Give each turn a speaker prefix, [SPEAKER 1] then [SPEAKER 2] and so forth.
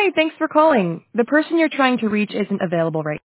[SPEAKER 1] Hi, thanks for calling. The person you're trying to reach isn't available right